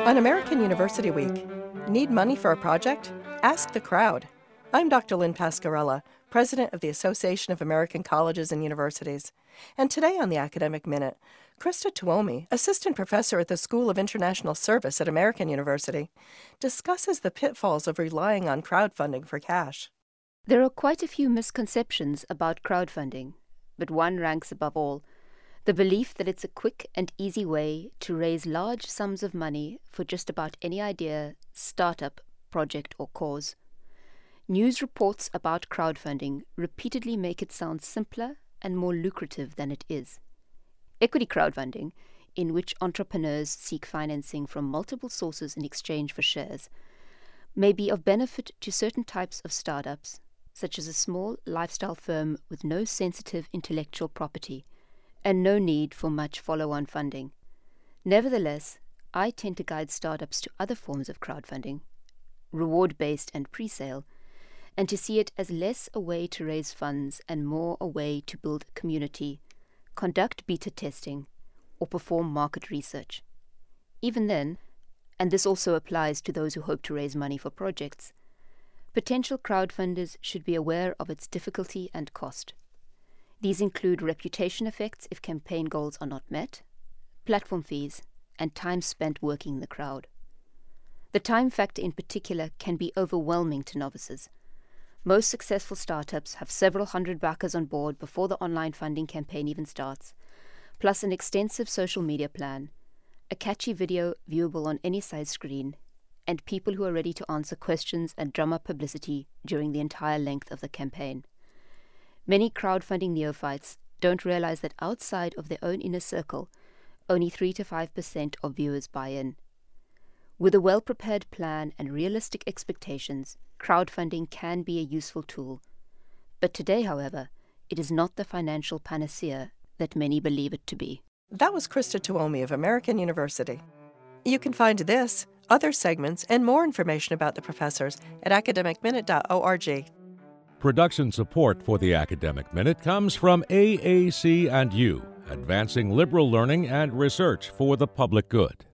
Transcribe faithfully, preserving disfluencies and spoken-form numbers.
On American University Week, need money for a project? Ask the crowd. I'm Doctor Lynn Pascarella, President of the Association of American Colleges and Universities. And today on the Academic Minute, Krista Tuomi, Assistant Professor at the School of International Service at American University, discusses the pitfalls of relying on crowdfunding for cash. There are quite a few misconceptions about crowdfunding, but one ranks above all: the belief that it's a quick and easy way to raise large sums of money for just about any idea, startup, project, or cause. News reports about crowdfunding repeatedly make it sound simpler and more lucrative than it is. Equity crowdfunding, in which entrepreneurs seek financing from multiple sources in exchange for shares, may be of benefit to certain types of startups, such as a small lifestyle firm with no sensitive intellectual property and no need for much follow-on funding. Nevertheless, I tend to guide startups to other forms of crowdfunding, reward-based and pre-sale, and to see it as less a way to raise funds and more a way to build a community, conduct beta testing, or perform market research. Even then, and this also applies to those who hope to raise money for projects, potential crowdfunders should be aware of its difficulty and cost. These include reputation effects if campaign goals are not met, platform fees, and time spent working the crowd. The time factor in particular can be overwhelming to novices. Most successful startups have several hundred backers on board before the online funding campaign even starts, plus an extensive social media plan, a catchy video viewable on any size screen, and people who are ready to answer questions and drum up publicity during the entire length of the campaign. Many crowdfunding neophytes don't realize that outside of their own inner circle, only three to five percent of viewers buy in. With a well-prepared plan and realistic expectations, crowdfunding can be a useful tool. But today, however, it is not the financial panacea that many believe it to be. That was Krista Tuomi of American University. You can find this, other segments, and more information about the professors at academic minute dot org. Production support for the Academic Minute comes from A A C and U, advancing liberal learning and research for the public good.